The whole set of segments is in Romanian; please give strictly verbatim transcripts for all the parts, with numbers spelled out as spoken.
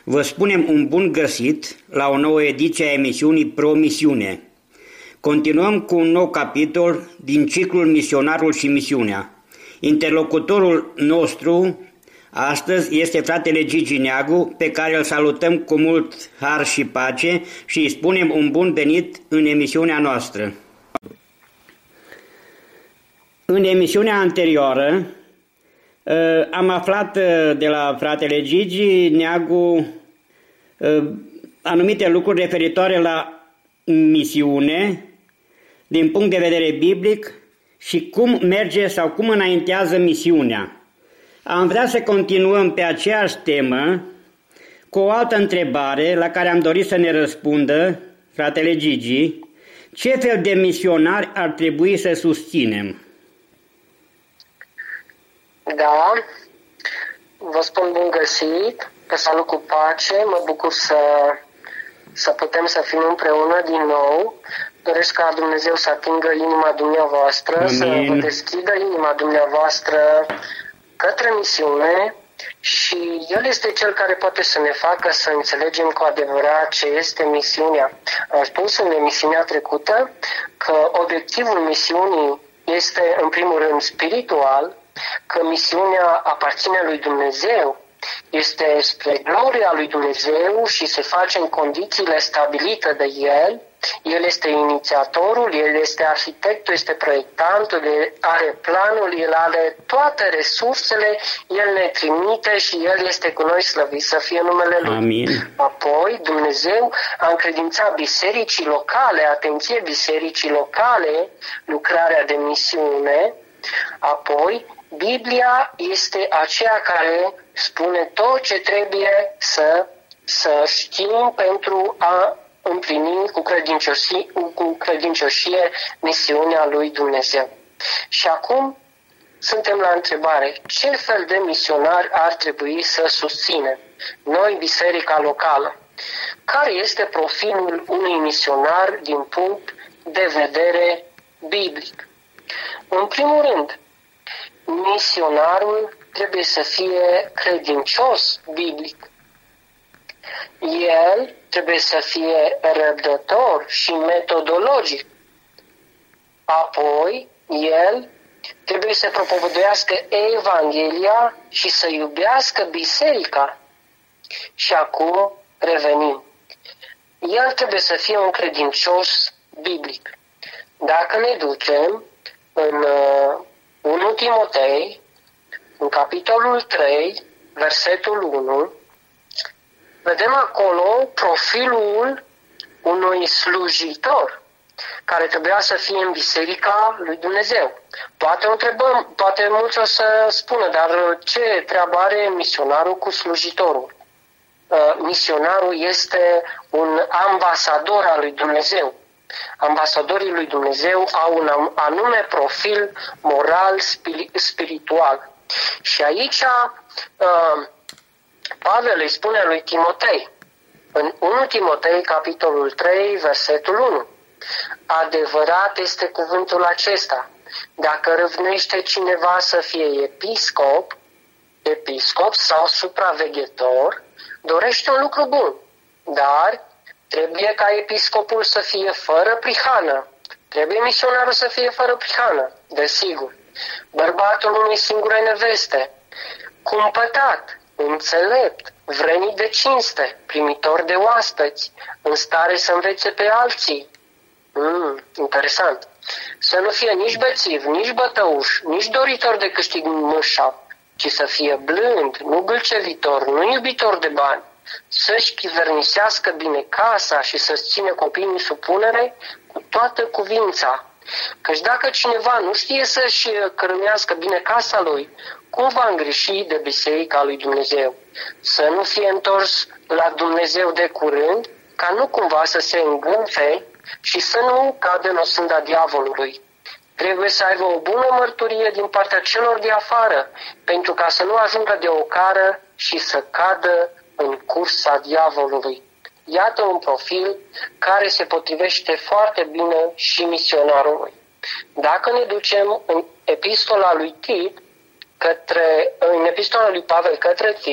Vă spunem un bun găsit la o nouă ediție a emisiunii Promisiune. Continuăm cu un nou capitol din ciclul Misionarul și Misiunea. Interlocutorul nostru astăzi este fratele Gigi Neagu, pe care îl salutăm cu mult har și pace și îi spunem un bun venit în emisiunea noastră. În emisiunea anterioară am aflat de la fratele Gigi Neagu anumite lucruri referitoare la misiune din punct de vedere biblic și cum merge sau cum înaintează misiunea. Am vrea să continuăm pe aceeași temă cu o altă întrebare la care am dorit să ne răspundă fratele Gigi. Ce fel de misionari ar trebui să susținem? Da, vă spun bun găsit, vă salut cu pace, mă bucur să, să putem să fim împreună din nou. Doresc ca Dumnezeu să atingă inima dumneavoastră, Amin. Să vă deschidă inima dumneavoastră către misiune și El este Cel care poate să ne facă să înțelegem cu adevărat ce este misiunea. Am spus în emisiunea trecută că obiectivul misiunii este în primul rând spiritual, că misiunea aparține lui Dumnezeu, este spre gloria lui Dumnezeu și se face în condițiile stabilite de El. El este inițiatorul, El este arhitectul, este proiectantul, El are planul, El are toate resursele, El ne trimite și El este cu noi, slăvit să fie numele Lui. Amin. Apoi Dumnezeu a încredințat bisericii locale, atenție, bisericii locale, lucrarea de misiune. Apoi Biblia este aceea care spune tot ce trebuie să, să știm pentru a împlini cu credincioșie, cu credincioșie misiunea lui Dumnezeu. Și acum suntem la întrebare, ce fel de misionari ar trebui să susținem noi, biserica locală? Care este profilul unui misionar din punct de vedere biblic? În primul rând, misionarul trebuie să fie credincios biblic. El trebuie să fie răbdător și metodologic. Apoi, el trebuie să propovăduiască Evanghelia și să iubească biserica. Și acum revenim. El trebuie să fie un credincios biblic. Dacă ne ducem în uh, unu Timotei, în capitolul trei, versetul unu, vedem acolo profilul unui slujitor care trebuia să fie în biserica lui Dumnezeu. Poate o întrebăm, poate mulți o să spună, dar ce treabă are misionarul cu slujitorul? Uh, misionarul este un ambasador al lui Dumnezeu. Ambasadorii lui Dumnezeu au un anume profil moral, spiritual. Și aici uh, Pavel îi spune lui Timotei, în unu Timotei, capitolul trei, versetul unu, adevărat este cuvântul acesta, dacă râvnește cineva să fie episcop, episcop sau supraveghetor, dorește un lucru bun, dar trebuie ca episcopul să fie fără prihană, trebuie misionarul să fie fără prihană, desigur, bărbatul unei singure neveste, cumpătat, înțelept, vrednic de cinste, primitor de oaspeți, în stare să învețe pe alții. Mm, interesant. Să nu fie nici bețiv, nici bătăuș, nici doritor de câștig mâșav, ci să fie blând, nu gâlcevitor, nu iubitor de bani, să-și chivernisească bine casa și să-ți ține copiii în supunere cu toată cuvința. Căci dacă cineva nu știe să-și cărâmească bine casa lui, cum va îngriși de biserica lui Dumnezeu? Să nu fie întors la Dumnezeu de curând, ca nu cumva să se îngânfe și să nu cadă în osânda diavolului. Trebuie să aibă o bună mărturie din partea celor de afară, pentru ca să nu ajungă de ocară și să cadă în cursa diavolului. Iată un profil care se potrivește foarte bine și misionarului. Dacă ne ducem în epistola lui Tit, către, în epistola lui Pavel către Tit,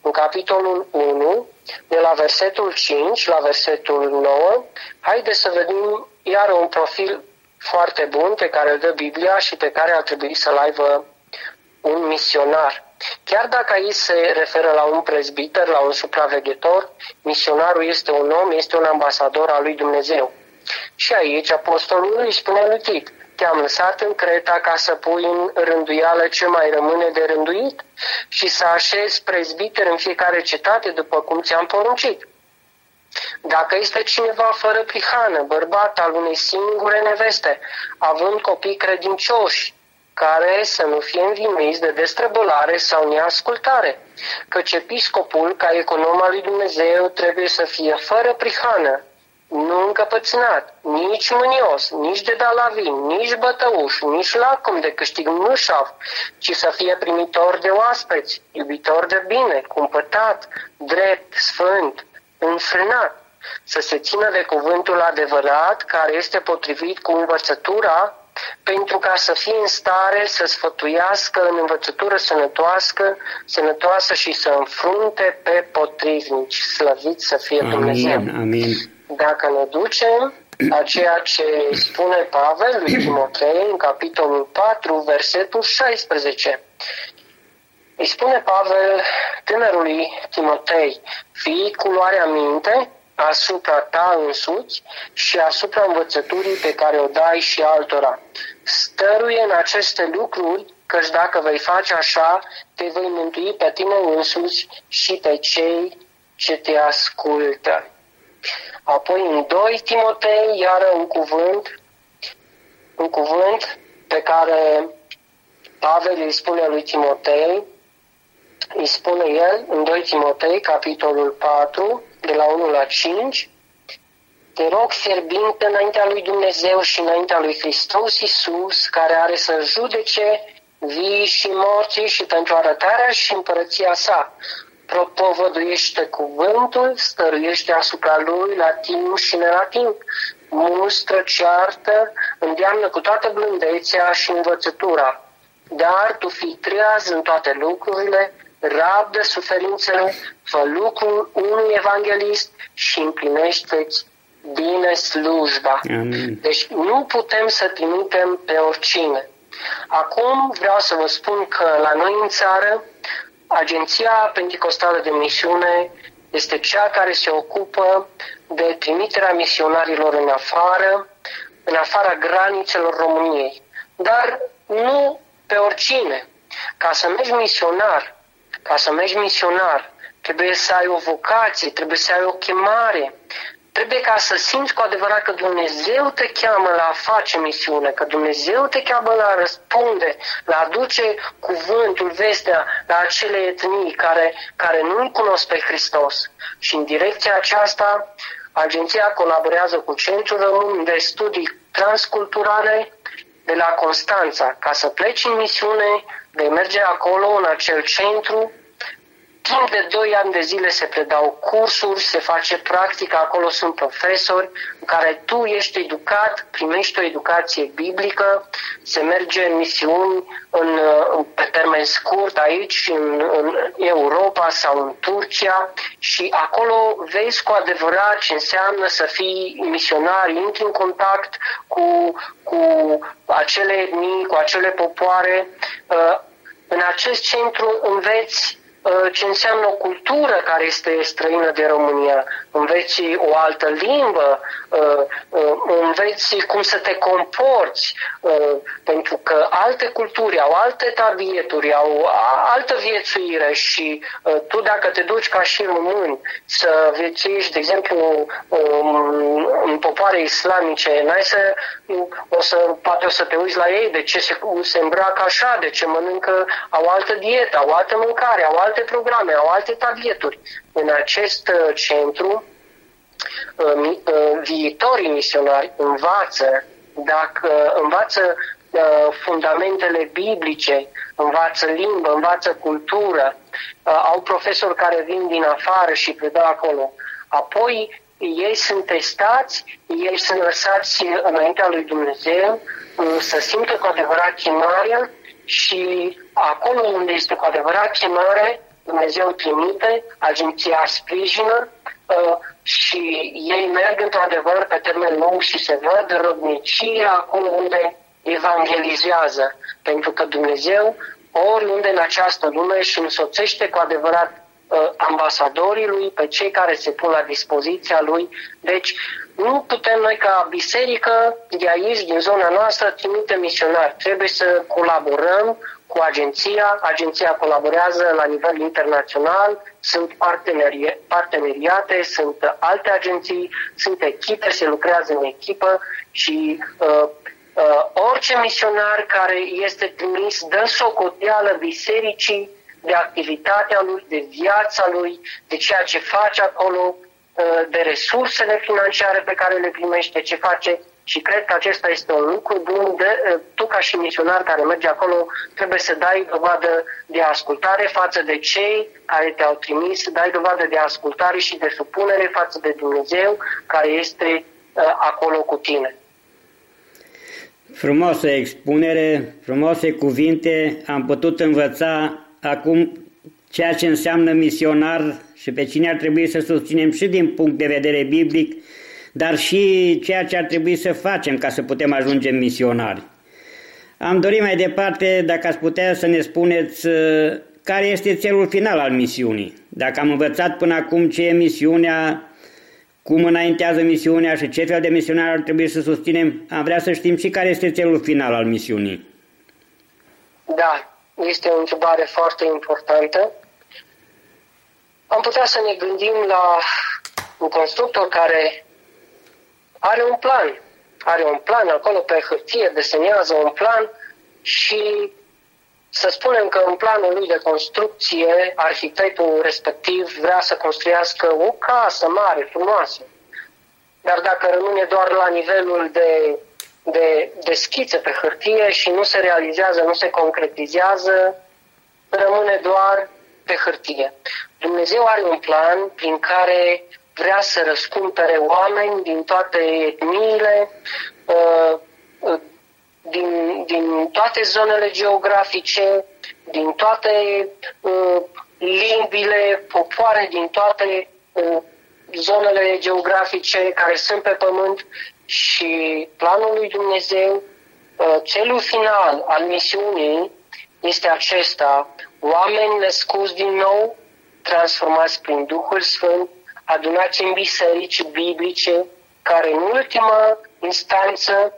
în capitolul unu, de la versetul cinci la versetul nouă, haideți să vedem iar un profil foarte bun pe care îl dă Biblia și pe care ar trebui să-l aibă un misionar. Chiar dacă aici se referă la un prezbiter, la un supraveghetor, misionarul este un om, este un ambasador al lui Dumnezeu. Și aici apostolul îi spune lui Tit: te-am lăsat în Creta ca să pui în rânduială ce mai rămâne de rânduit și să așezi prezbiteri în fiecare cetate după cum ți-am poruncit. Dacă este cineva fără prihană, bărbat al unei singure neveste, având copii credincioși, care să nu fie învinuiți de destrăbălare sau neascultare, căci episcopul, ca econom al lui Dumnezeu, trebuie să fie fără prihană, nu încăpățânat, nici mânios, nici de dalavin, nici bătăuș, nici lacom de câștig mâșav, ci să fie primitor de oaspeți, iubitor de bine, cumpătat, drept, sfânt, înfrânat, să se țină de cuvântul adevărat, care este potrivit cu învățătura, pentru ca să fie în stare să sfătuiască în învățătură sănătoasă, sănătoasă și să înfrunte pe potrivnici. Slăvit să fie Dumnezeu! Amin, amin. Dacă ne ducem la ceea ce spune Pavel lui Timotei în capitolul patru, versetul șaisprezece, îi spune Pavel tânărului Timotei: fii cu luarea minte asupra ta însuți și asupra învățăturii pe care o dai și altora. Stăruie în aceste lucruri, căci dacă vei face așa, te vei mântui pe tine însuți și pe cei ce te ascultă. Apoi în doi Timotei, iară un cuvânt, un cuvânt pe care Pavel îi spune lui Timotei, îi spune el în doi Timotei, capitolul patru, de la unu la cinci, te rog fierbinte înaintea lui Dumnezeu și înaintea lui Hristos Iisus, care are să judece vii și morții și pentru arătarea și împărăția sa. Propovăduiește cuvântul, stăruiește asupra lui la timp și ne la timp, mustră, ceartă, îndeamnă cu toată blândețea și învățătura. Dar tu fii treaz în toate lucrurile, rabdă suferințele, fă lucrul unui evanghelist și împlinește-ți bine slujba. Amin. Deci nu putem să trimitem pe oricine. Acum vreau să vă spun că la noi în țară, Agenția Penticostală de Misiune este cea care se ocupă de trimiterea misionarilor în afară, în afara granițelor României. Dar nu pe oricine. Ca să mergi misionar, ca să mergi misionar, trebuie să ai o vocație, trebuie să ai o chemare. Trebuie ca să simți cu adevărat că Dumnezeu te cheamă la a face misiune, că Dumnezeu te cheamă la a răspunde, la a aduce cuvântul, vestea la acele etnii care, care nu-L cunosc pe Hristos. Și în direcția aceasta, agenția colaborează cu Centrul Român de Studii Transculturale de la Constanța. Ca să pleci în misiune, vei merge acolo, în acel centru. Timp de doi ani de zile se predau cursuri, se face practică, acolo sunt profesori în care tu ești educat, primești o educație biblică, se merge în misiuni în, pe termen scurt aici, în, în Europa sau în Turcia și acolo vezi cu adevărat ce înseamnă să fii misionar, intri în contact cu, cu acele etnii, cu acele popoare. În acest centru înveți ce înseamnă o cultură care este străină de România, înveți o altă limbă, înveți cum să te comporți, pentru că alte culturi au alte tabieturi, au altă viețuire și tu dacă te duci ca și român să viețuiești, de exemplu, în popoare islamice, n-ai să, o să, poate o să te uiți la ei, de ce se, se îmbracă așa, de ce mănâncă, au altă dietă, au altă mâncare, au alte programe, au alte tabieturi. În acest centru, viitorii misionari învață, dacă învață fundamentele biblice, învață limbă, învață cultură, au profesori care vin din afară și predau acolo. Apoi ei sunt testați, ei sunt lăsați înaintea lui Dumnezeu să simtă cu adevărat chemarea și acolo unde este cu adevărat chemare, Dumnezeu trimite, agenția sprijină uh, și ei merg într-adevăr pe termen lung și se văd rodnicia acolo unde evangelizează. Pentru că Dumnezeu oriunde în această lume și însoțește cu adevărat ambasadorii lui, pe cei care se pun la dispoziția lui. Deci nu putem noi ca biserică de aici, din zona noastră, trimite misionari. Trebuie să colaborăm cu agenția. Agenția colaborează la nivel internațional, sunt parteneri, parteneriate, sunt alte agenții, sunt echipe, se lucrează în echipă și uh, uh, orice misionar care este trimis dă socoteală bisericii de activitatea lui, de viața lui, de ceea ce face acolo, de resursele financiare pe care le primește, ce face. Și cred că acesta este un lucru bun. De, tu ca și misionar care mergi acolo trebuie să dai dovadă de ascultare față de cei care te-au trimis, să dai dovadă de ascultare și de supunere față de Dumnezeu care este acolo cu tine. Frumoasă expunere, frumoase cuvinte, am putut învăța acum ceea ce înseamnă misionar și pe cine ar trebui să susținem și din punct de vedere biblic, dar și ceea ce ar trebui să facem ca să putem ajunge misionari. Am dorit mai departe, dacă ați putea să ne spuneți care este țelul final al misiunii. Dacă am învățat până acum ce e misiunea, cum înaintează misiunea și ce fel de misionari ar trebui să susținem, am vrea să știm și care este țelul final al misiunii. Da. Este o întrebare foarte importantă. Am putea să ne gândim la un constructor care are un plan. Are un plan acolo pe hârtie, desenează un plan și să spunem că în planul lui de construcție, arhitectul respectiv vrea să construiască o casă mare, frumoasă. Dar dacă rămâne doar la nivelul de De, de schițe pe hârtie și nu se realizează, nu se concretizează, rămâne doar pe hârtie. Dumnezeu are un plan prin care vrea să răscumpere oameni din toate etniile, din, din toate zonele geografice, din toate limbile, popoare, din toate zonele geografice care sunt pe pământ. Și planul lui Dumnezeu, celul final al misiunii este acesta: oameni născuți din nou, transformați prin Duhul Sfânt, adunați în biserici biblice, care în ultima instanță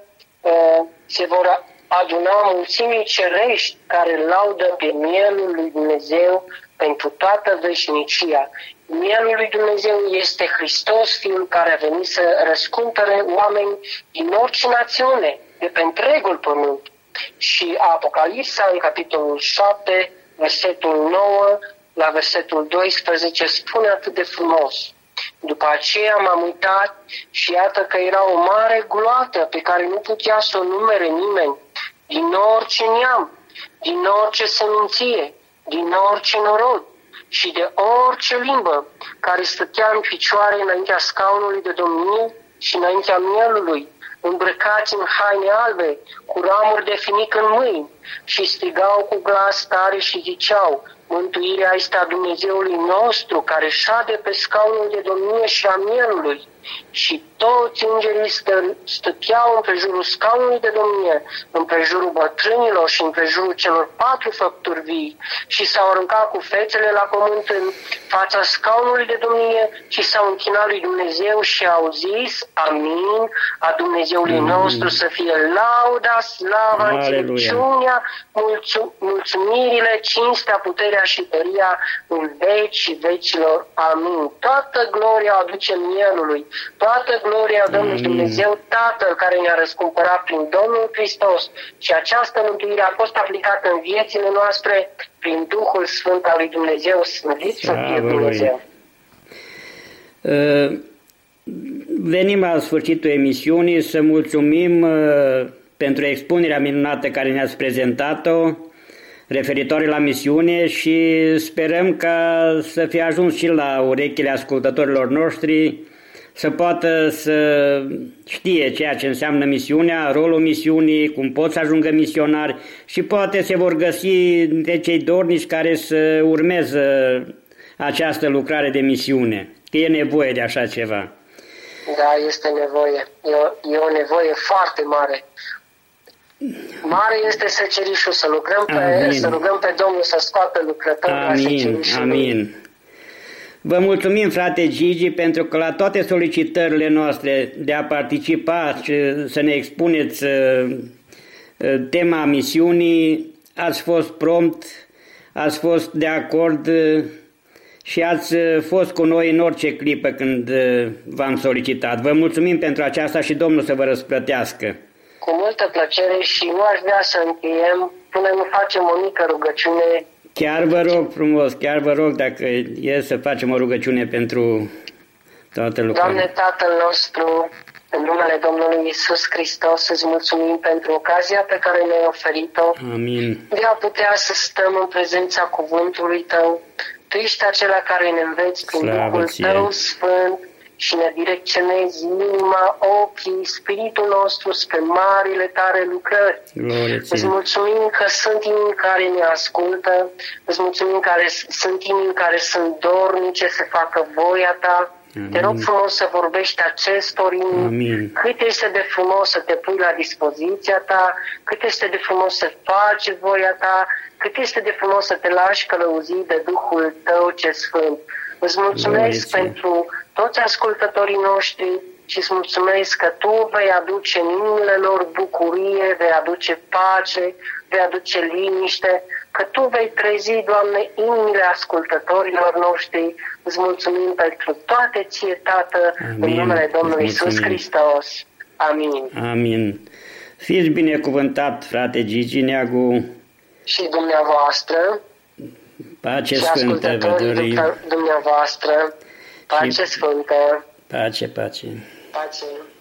se vor aduna mulțimii cerești care laudă pe mielul lui Dumnezeu pentru toată veșnicia. Mielul lui Dumnezeu este Hristos, Fiul care a venit să răscumpere oameni din orice națiune, de pe întregul pământ. Și Apocalipsa, în capitolul șapte, versetul nouă, la versetul doisprezece, spune atât de frumos: după aceea m-am uitat și iată că era o mare gloată pe care nu putea să o numere nimeni, din orice neam, din orice seminție, din orice norod și de orice limbă, care stătea în picioare înaintea scaunului de domnie și înaintea mielului, îmbrăcați în haine albe, cu ramuri de finic în mâini, și strigau cu glas tare și ziceau: mântuirea este a Dumnezeului nostru, care șade pe scaunul de domnie și a mielului. Și toți îngerii stă, stăteau împrejurul scaunului de domnie, împrejurul bătrânilor și împrejurul celor patru făpturi vii, și s-au aruncat cu fețele la pământ în fața scaunului de domnie și s-au închinat lui Dumnezeu și au zis: amin, a Dumnezeului mm. nostru să fie lauda, slava, înțelepciunea, mulțu- mulțumirile, cinstea, puterea și tăria în veci vecilor. Amin. Toată gloria o aduce mielului. Toată gloria dăm lui Dumnezeu Tatăl care ne-a răscumpărat prin Domnul Hristos, și această mântuire a fost aplicată în viețile noastre prin Duhul Sfânt al lui Dumnezeu. Slăvit să fie Dumnezeu! Uh, venim la sfârșitul emisiunii să mulțumim uh, pentru expunerea minunată care ne-ați prezentat-o referitoare la misiune, și sperăm ca să fie ajuns și la urechile ascultătorilor noștri să poată să știe ceea ce înseamnă misiunea, rolul misiunii, cum pot să ajungă misionari și poate se vor găsi de cei dornici care să urmeze această lucrare de misiune, că e nevoie de așa ceva. Da, este nevoie. E o, e o nevoie foarte mare. Mare este secerișul, să lucrăm pe, să rugăm pe Domnul să scoată lucrători la secerișul. Amin. Vă mulțumim, frate Gigi, pentru că la toate solicitările noastre de a participa și să ne expuneți tema misiunii, ați fost prompt, ați fost de acord și ați fost cu noi în orice clipă când v-am solicitat. Vă mulțumim pentru aceasta și Domnul să vă răsplătească. Cu multă plăcere și nu aș vrea să încheiem până nu facem o mică rugăciune. Chiar vă rog frumos, chiar vă rog dacă e să facem o rugăciune pentru toată lucrarea. Doamne Tatăl nostru, în numele Domnului Iisus Hristos, îți mulțumim pentru ocazia pe care ne-ai oferit-o. Amin. De a putea să stăm în prezența cuvântului Tău. Tu ești acela care ne înveți prin Slavă Duhul ție. Tău Sfânt și ne direcționezi inima, ochii, spiritul nostru spre marile Tale lucrări. Glorie ție. Îți mulțumim că sunt inimi care ne ascultă, îți mulțumim că sunt inimi care sunt dornice să facă voia Ta. Amin. Te rog frumos să vorbești acestor inimi. Amin. Cât este de frumos să te pui la dispoziția Ta, cât este de frumos să faci voia Ta, cât este de frumos să te lași călăuzit de Duhul Tău ce Sfânt. Îți mulțumesc Glorie pentru toți ascultătorii noștri și îți mulțumesc că Tu vei aduce în inimile lor bucurie, vei aduce pace, vei aduce liniște, că Tu vei trezi, Doamne, inimile ascultătorilor noștri. Îți mulțumim pentru toate Ție, Tată, Amin. în numele Domnului Iisus Hristos. Amin. Amin. Fiți binecuvântat, frate Gigi Neagu. Și dumneavoastră, Pace și sfântă vă ascultătorii dorim. dumneavoastră, pace Și- sfântă, Pace, pace. pace.